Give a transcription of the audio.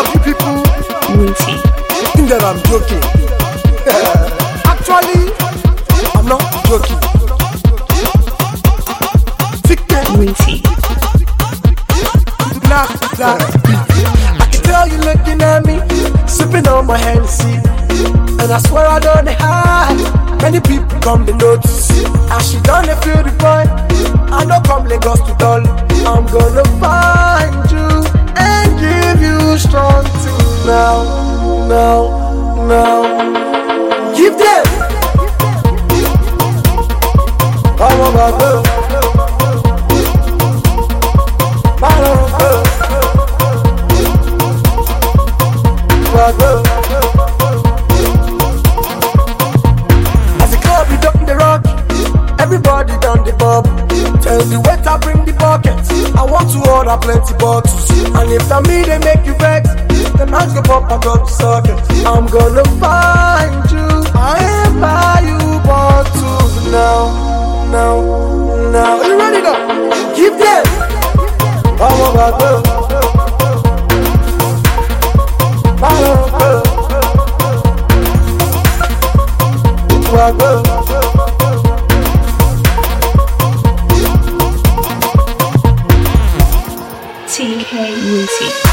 of you people Winty. think that I'm joking. Actually, I'm not joking. Winty. Black beat. I can tell you looking at me, sipping on my Hennessy, and I swear I don't hide. Many people come to notice, and she done feel the boy. I know come Lagos to Dolly. I'm gonna find you and give you strong things now. Give them. Come on, my girl. As the club be ducking the rock, everybody down the bubble. Tell the waiter bring the buckets. I want to order plenty bottles. And if that me they make you vex, then hands go pop and drop the socket. I'm gonna find you, I ain't buy you bottles now. You ready now? Give them. Come on, my girl. TK Winty.